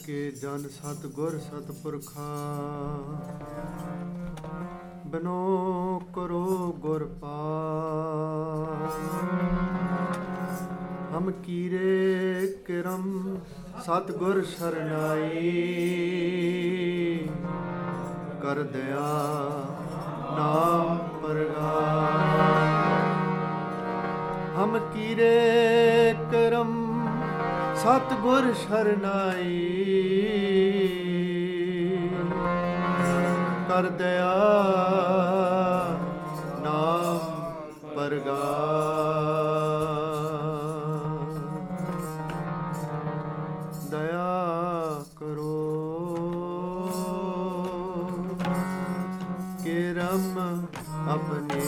के जन सतगुर सतपुरखा बनो करो गुर पार। हम कीरे किरम सतगुर शरनाई कर दया नाम परगार। हम कीरे करम सतगुर शरनाई कर दया नाम परगार। दया करो किरम अपने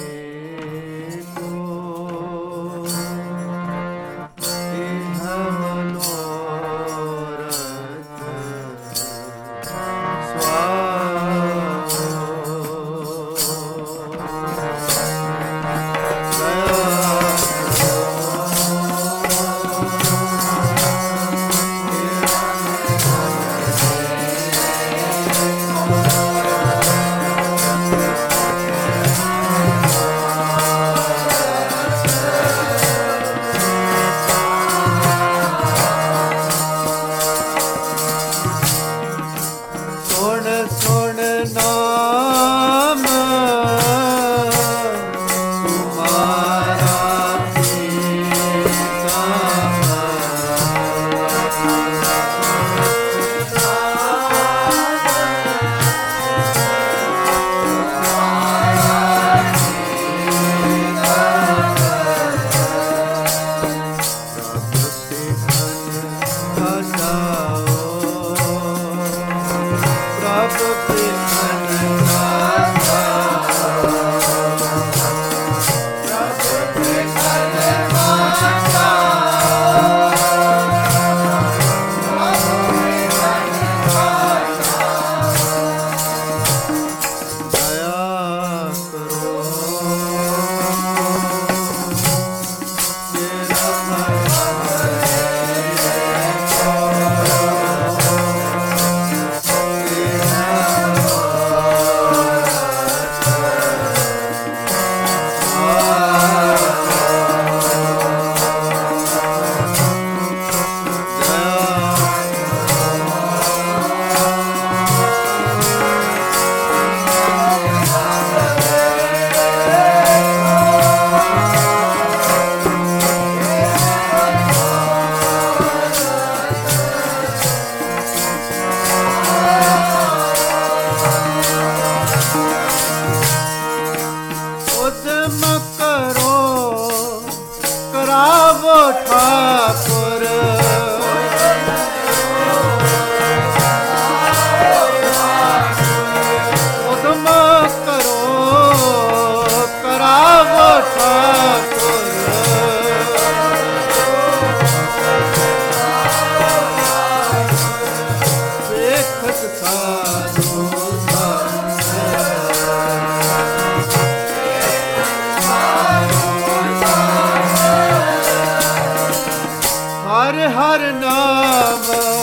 हर नाम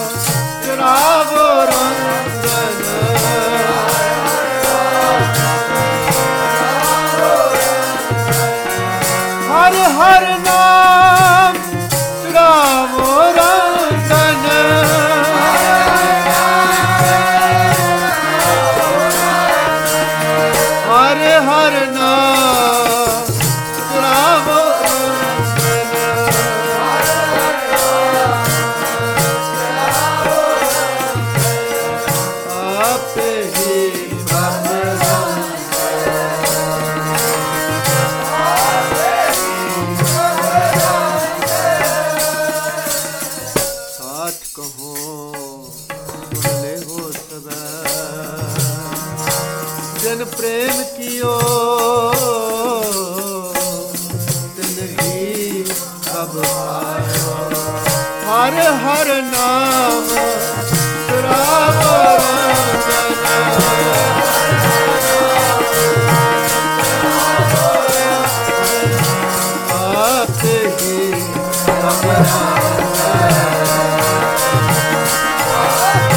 चुरावो रंजन। हर हर नाम चुरावो रंजन। हर हर नाम चुरावो जिन प्रेम कियो तिन ही सब पायो। हर हर नाम चुरावो आपे ही सब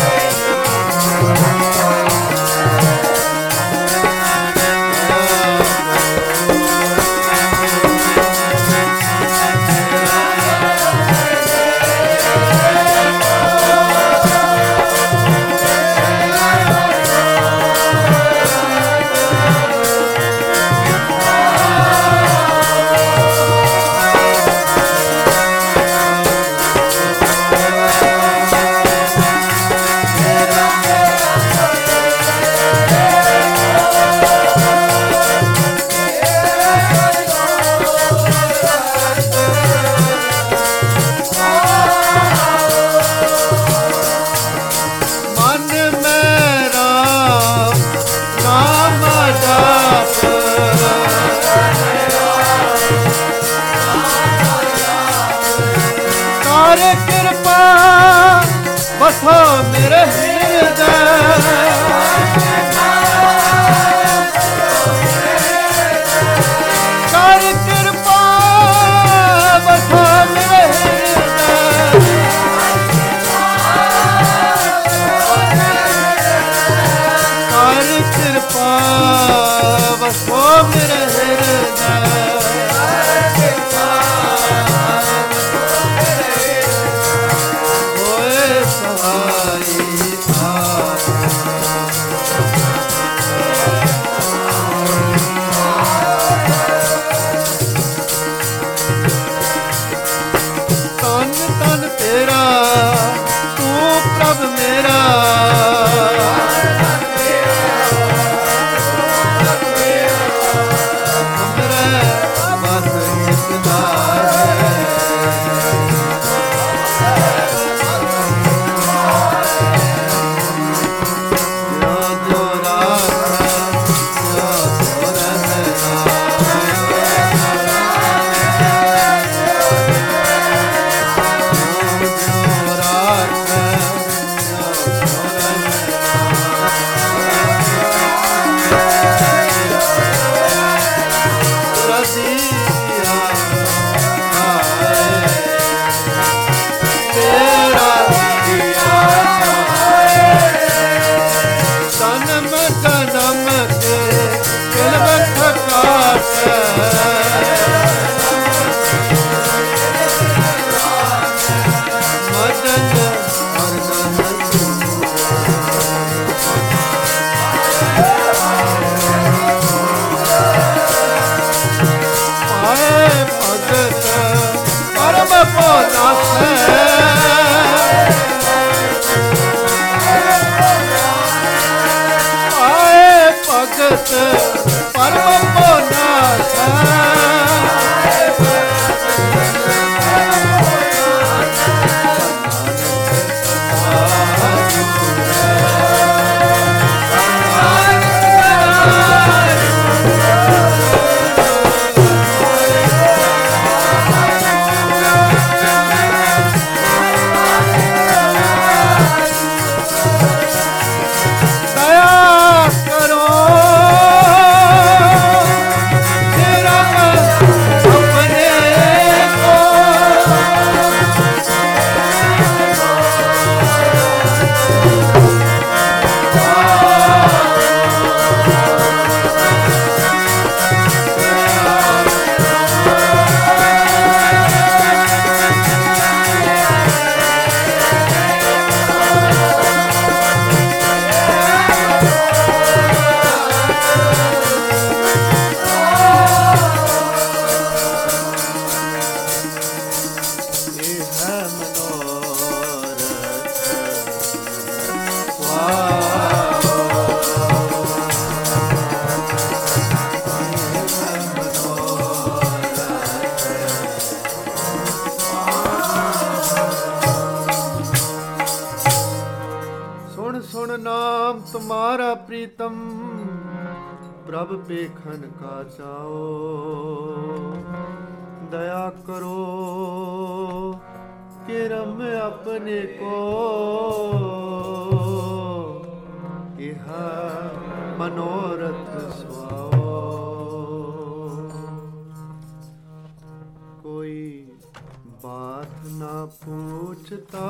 ਕਰ ਕਿਰਪਾ ਵਸੋ ਮੇਰੇ ਹਿਰਦੈ ਕਰ ਕਿਰਪਾ ਵਸੋ ਮੇਰੇ ਹਿਰਦੈ ਕਰ ਕਿਰਪਾ ਵਸੋ ਮੇਰੇ ਹਿਰਦੈ तुम्हारा प्रीतम प्रभ पेखन का चाओ दया करो किरम अपने को यह मनोरथ सुआओ कोई बात ना पूछता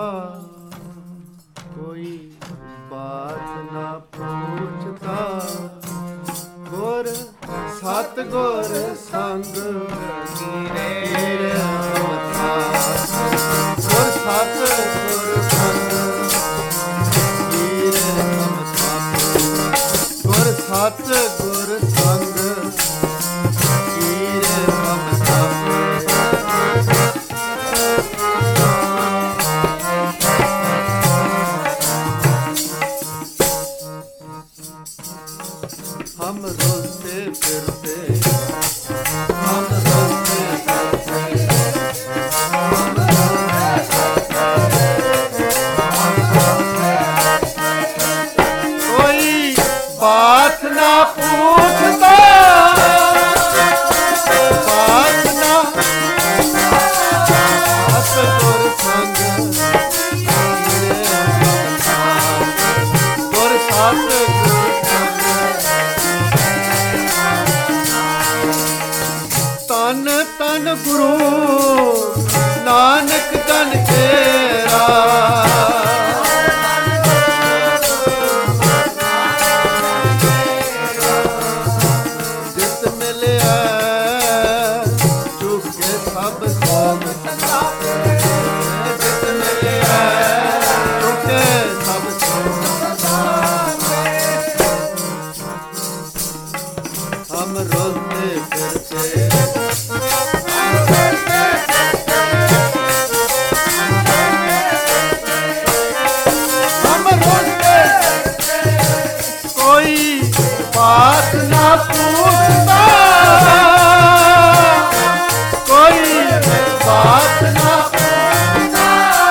कोई बात ना पूछता गुर सत गुर संग गिरे गुर सत गुर संग गिरे गुर सत गुर संग गिरे हम रोते फिरते हम रोते कोई बात ना पूछता बात ना सतगुर संग बात ना पूछता, कोई बात ना पूछता,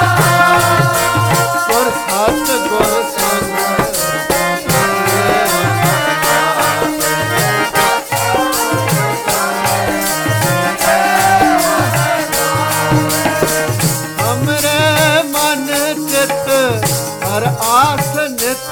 गुर सत गुर संग हमरे मन चित हर आस नित,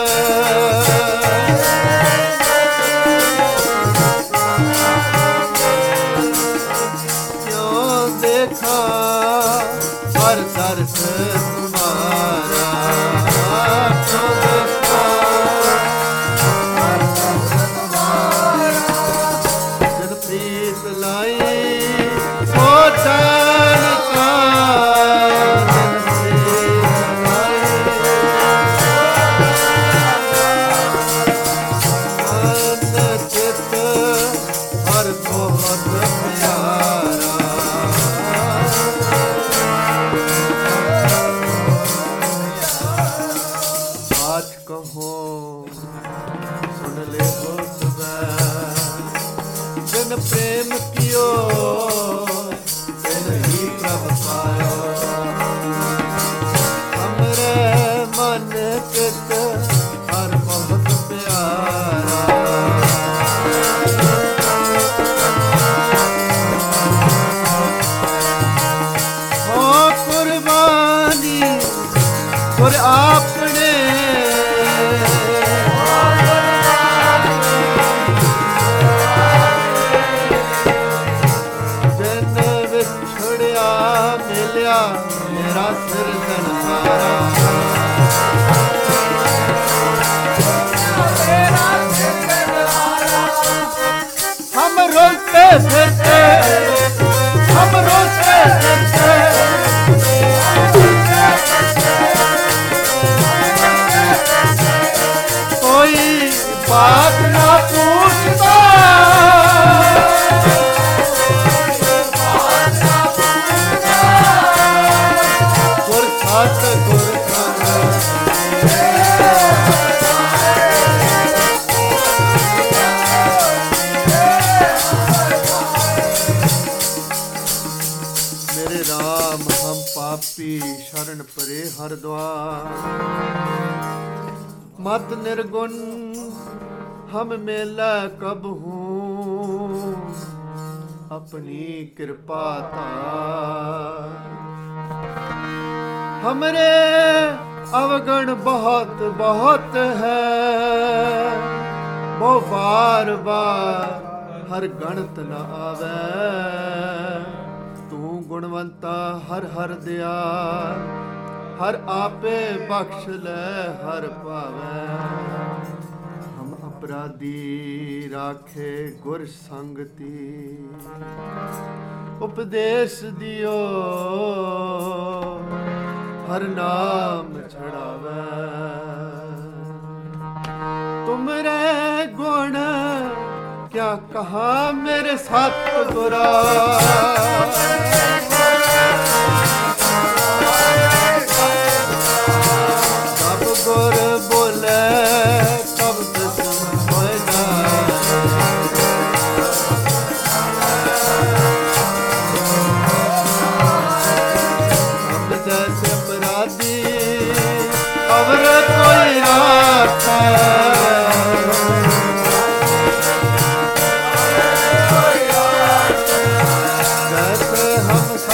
हर दर्श तुम्हारा, क्यों देखा हर दर्श तुम्हारा, जन प्रीत लाई हो चैन का, जन प्रीत लाई मन चित हर बहुत प्यारा, कहो सुन ले हो जन प्रेम कियो तिन ही प्रभ पायो, हमरे मन चित हर बहुत प्यारा, हो कुर्बानी गुर आपने, मिलिया मेरा सिरजनहारा, हम रोते फिरते, हम रोते फिरते, कोई बात ना पूछता, मेरे राम हम पापी शरण परे हर द्वार, मत निर्गुण हम मेला कब हूँ, अपनी कृपा तार, हमरे अवगुण बहुत बहुत है, वो बार बार हर गणत न आवे, तू गुणवंता हर हर दयाल, हर आपे बख्श ले हर पावे, हम अपराधी राखे गुर संगति, उपदेश दियो हर नाम छड़ावे, तुमरे गुण क्या कहा मेरे सतगुरा, कब गुर बोले कब दुश्मन होए हम जैसे अपराधी अवर कोई राखे, हम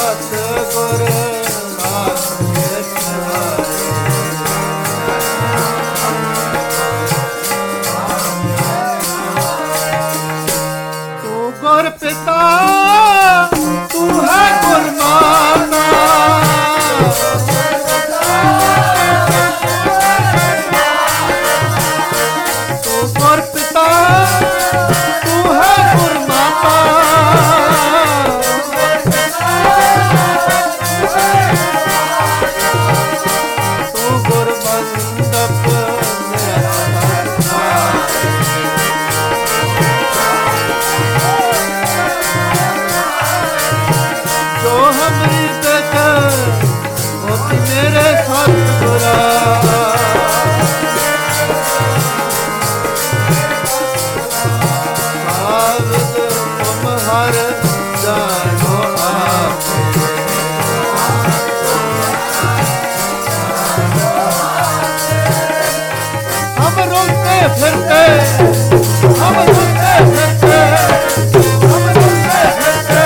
फिरते हम घूमते फिरते हम घूमते फिरते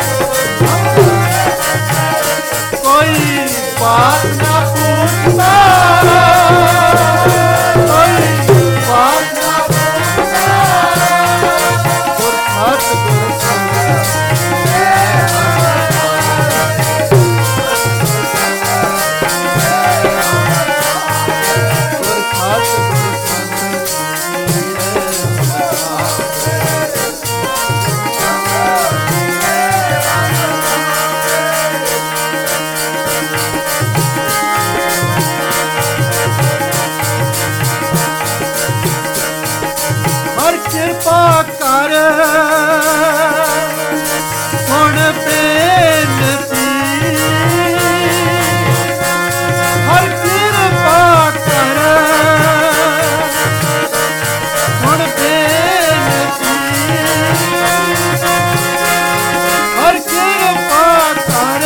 कोई बात ना पूछता कोई बात ना पूछता गुरखत कृपा कर सुन बेनती हर कृपा कर सुन बेनती हर कृपा कर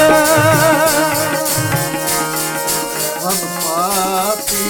हम पापी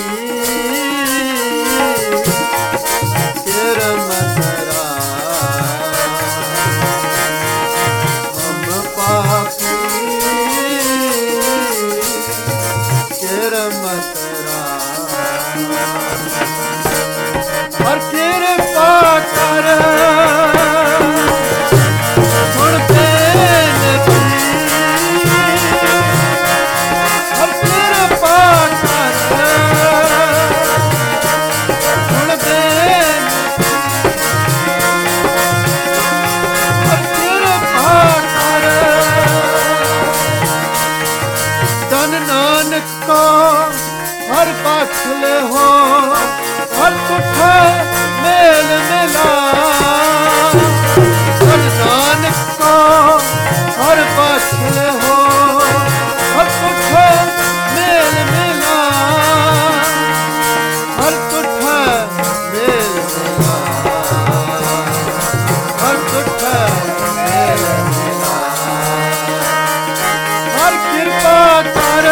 हर पाछल हो हर कुठ मेल मिला धन नानक को हर पाछल हो हर कुठ मेल मिला हर कुठ मेल मिला हर कुठ मेल मिला हर कृपा कर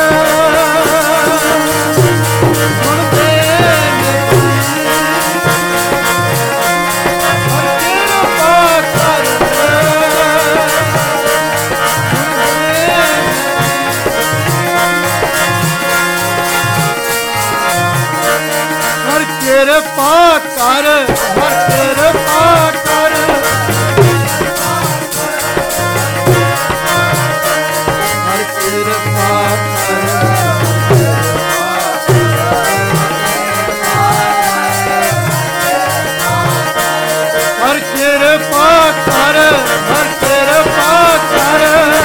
कृपा कर हर कृपा कर हर कृपा कर हर कृपा कर हर कृपा कर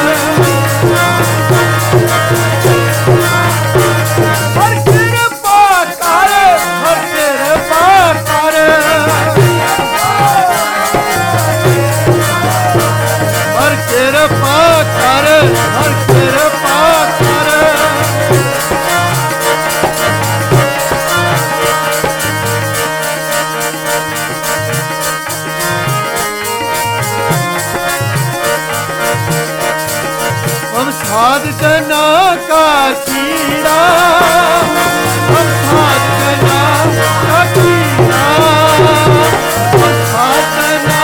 साध जना का कीड़ा हम साध जना का कीड़ा हम साध जना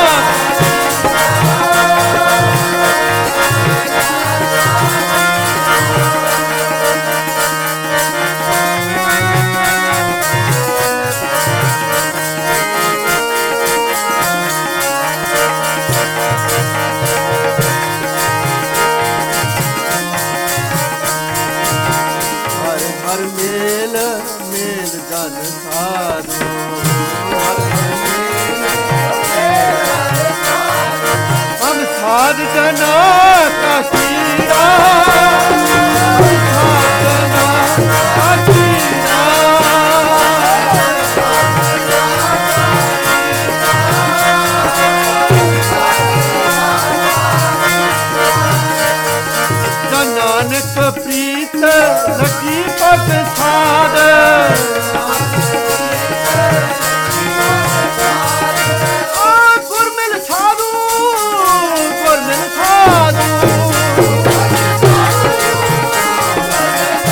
हर मेल मेल जन साधु हम साध जना का कीड़ा हम साध जना का कीड़ा नानक प्रीत लगी पद साध गुरमिल साधु गुरमिल साधु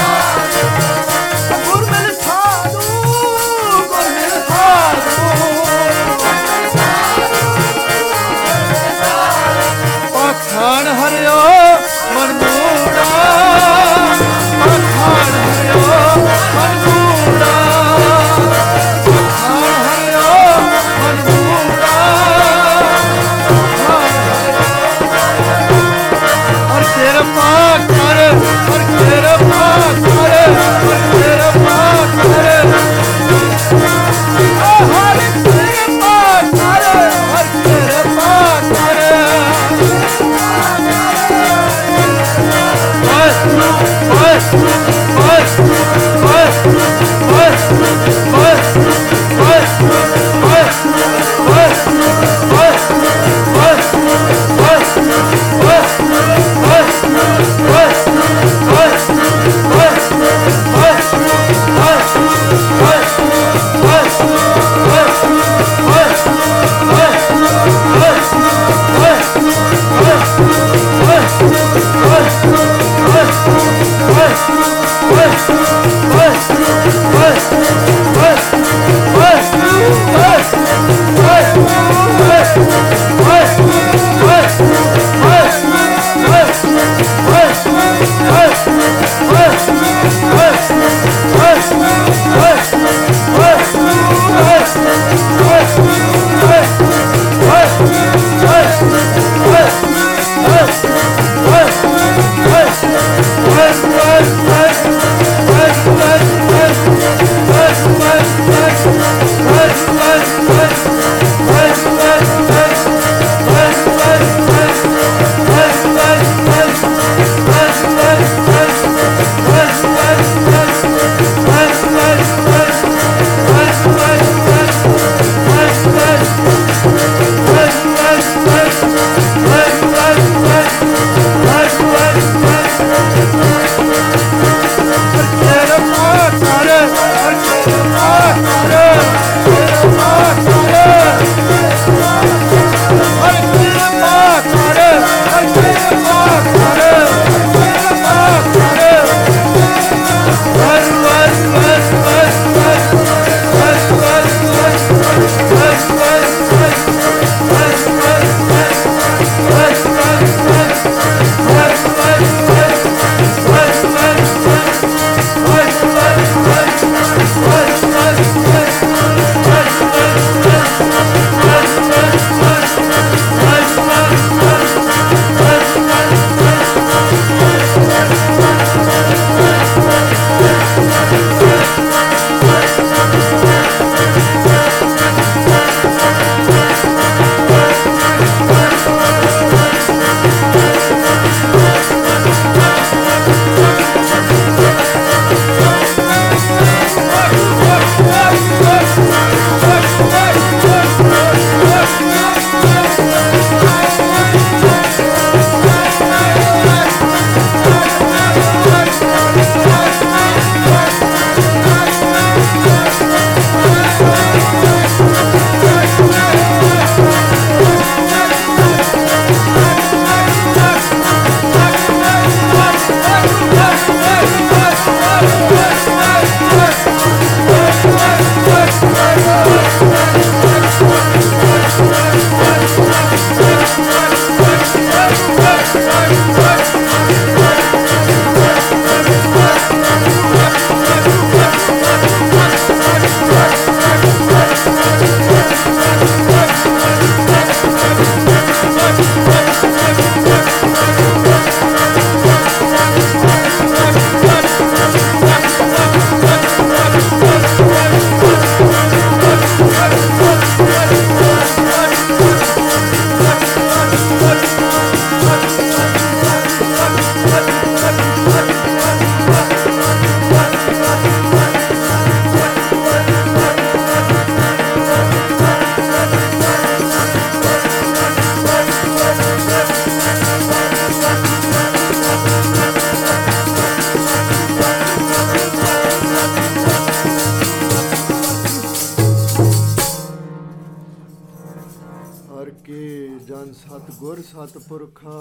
के जन सतगुर सतपुरखा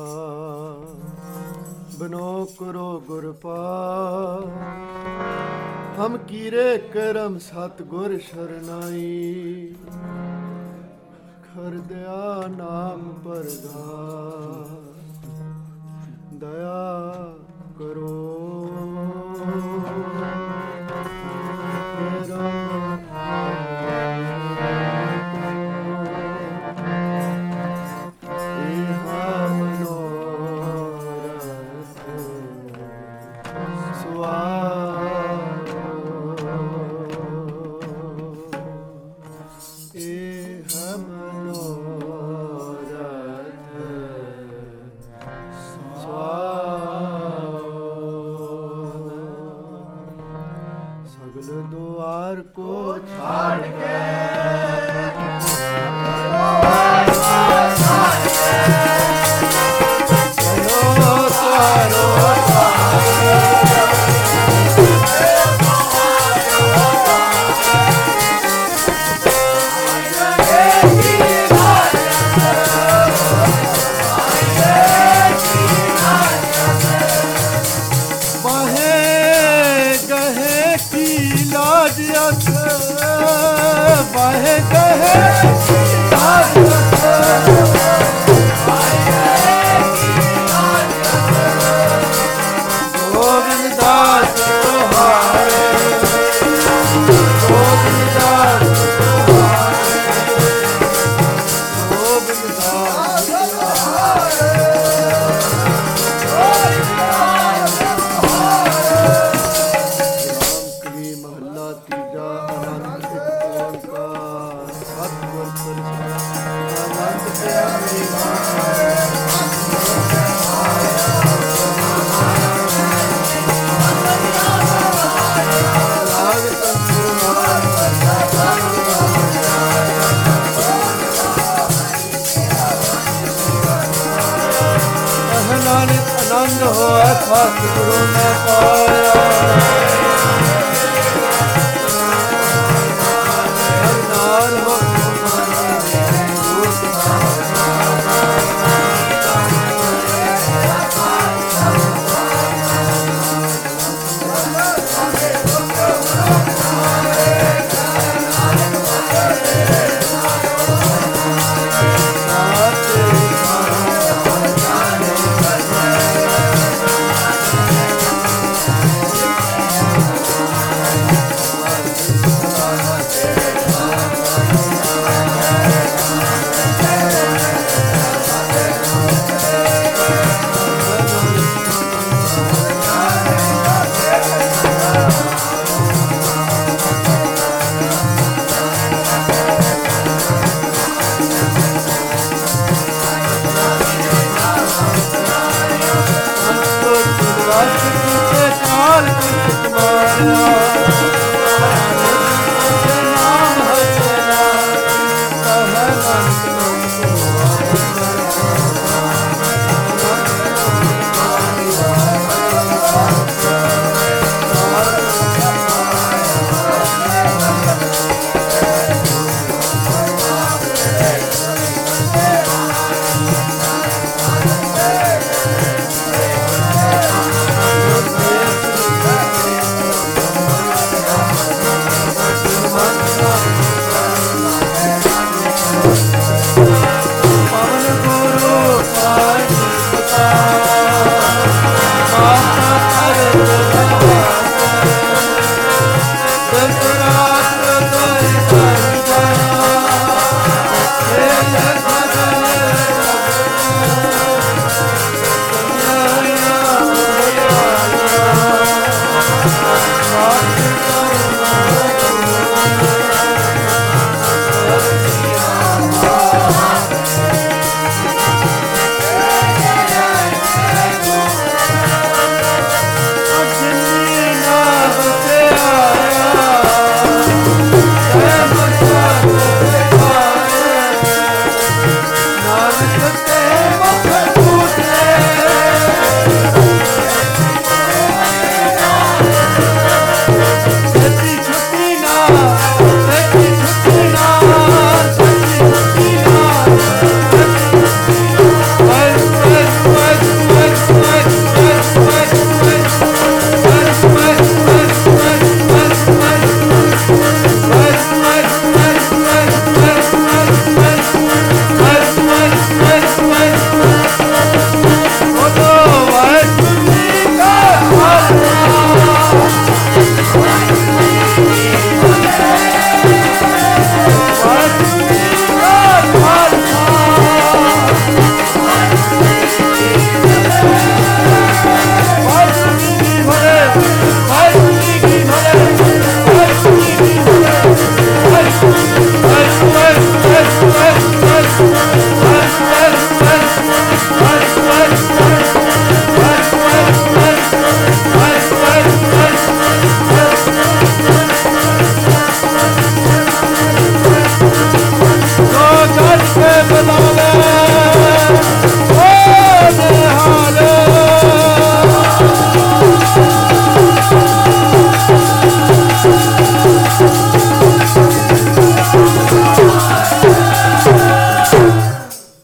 बनो करो गुर पार हम कीरे करम सतगुर शरनाई खर दया नाम परगार दया करो द्वार को छाड़ के बाहे कहे गोविंद दास तुम्हारे गोविंद दास गोविंद दास रामकली महला तीजा आनंद हो सतगुरु में